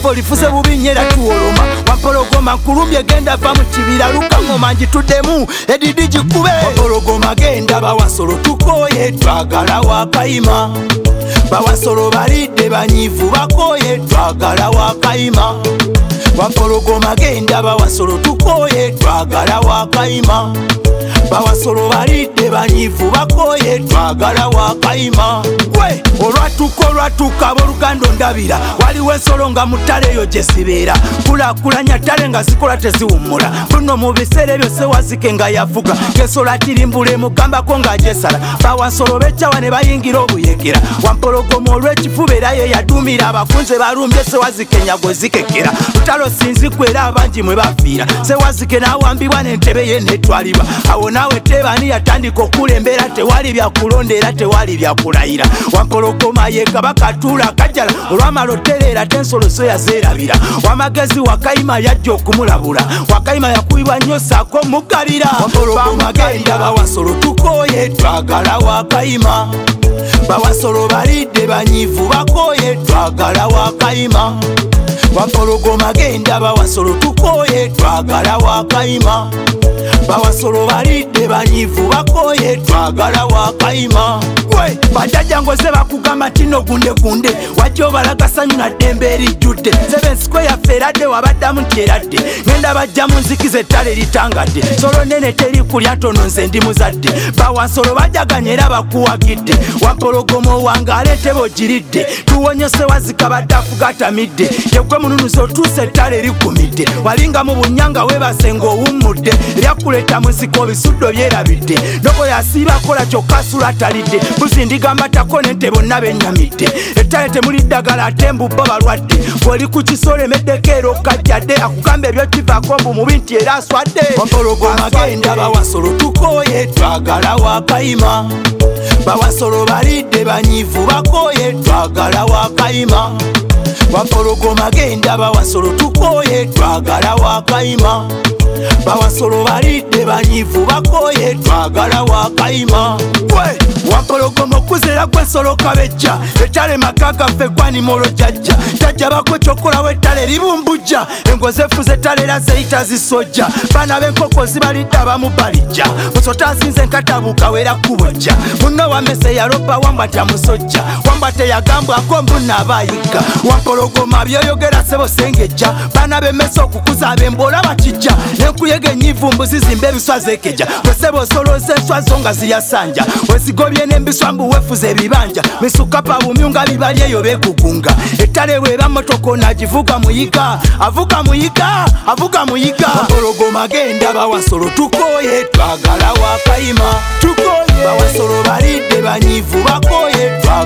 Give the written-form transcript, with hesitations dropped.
Evo lifuze bubinyera tuoloma Wampologoma nkulumbye genda va mu kibira luka ngoma njituddemu edidi gikube Wampologoma genda bawasolo tukoye twagala wakayima Bawasolo balidde banyivu bakoye twagala wakayima Wampologoma genda bawasolo tukoye twagala wakayima Bawasolo balidde banyivu bakoye twagala wakayima Gwe olwatuka bolugando ndabira waliwo ensolo nga mu ttale eyo gye zibeera kulakulanya ttale nga zikola teziwummula buno mu biseera ebyo Sewazike nga yavuga ng'ensolo atirimbula emugambako ng'agyesala bawasolo b'ekyawa ne bayingira obuyekera Wampologoma olw'ekifuba era ye yaduumira abakunze balumbye Sewazike nyagwe zikekera lutalo sinzikwa era abangi mwe bafiira Sewazike n'awambibwa n'entebe ye netwalibwa awo naawe Tebani yatandika okulembera tewali byakulonda era tewali byakulayira Wampologoma ye kabaka atuula akajjala olwamala otereera tensolo so yazeerabira wamagezi Wakayima yajja okumulabula Wakayima yakubibwa nnyo saako muggalira Wampologoma genda bawasolo tukoye twagala Wakayima bawasolo balidde banyivu bakoye twagala Wakayima Wampologoma genda bawasolo tukoye twagala Wakayima Bawasolo balidde banyivu bakoye twagala Wakayima Gwe bajjajja ngoze bakugamba tino gunde wajja obalaga sanyu na ddembe erijjudde Seven Square yaffe eradde wabaddamu nti eradde ngenda bajja mu nzikiza ettale litangadde solo nene teri kulya ntono nze ndi muzadde bawasolo bajjaganya era bakuwagidde Wampologoma owange aleetebe ogiridde tuwonye Sewazike badde afuga atamidde yegwe mununuzi otuuse ettale ligumidde walinga mu bunyanga weebasenga owummudde lyakuleta muziko bisuddo byerabidde ndogo yasiibakola kyokka asula atalidde buzindigamba tako nente bonna bennyamidde ettale temuli ddagala ate mbubba balwadde bw'oli ku kisolo emeddeko era okajjadde akugamba ebyokivaako mbumubi nti era aswadde Wampologoma genda bawasolo tukoye twagala Wakayima bawasolo balidde banyivu bakoye twagala Wakayima Wampologoma genda bawasolo tukoye twagala Wakayima bawasolo balidde banyivu bakoye twagala Wakayima Gwe Wampologoma okuzera gw'ensolo kabejja ettale maka gaffe gwanimolo jjajja tajja bako kyokolawo ettale libumbujja engozi efuze ettale era zeyita zisojja baana b'enkoko zibalidde abamu balijja musota azinze enkatabuuka wera kubojja munno wamese yalopa wamba tamusojja wamba teyagambwako mbunna abayiga Wampologoma byoyogera sebo sengejja baana b'emmese okukuza ab'embola bakijja nenkuyege enyivu mbuzi zimba ebiswa zekeja wesebo osoloza enswa zo nga ziyasanja wesigobye n'embiswa mbu wefuza ebibanja misukapa bumyunga bibali eyo begugunga ettale bweba motoka onagivuga muyiga avuga muyiga Wampologoma genda bawasolo tukoye twagala Wakayima bawasolo balidde banyivu bakoye twagala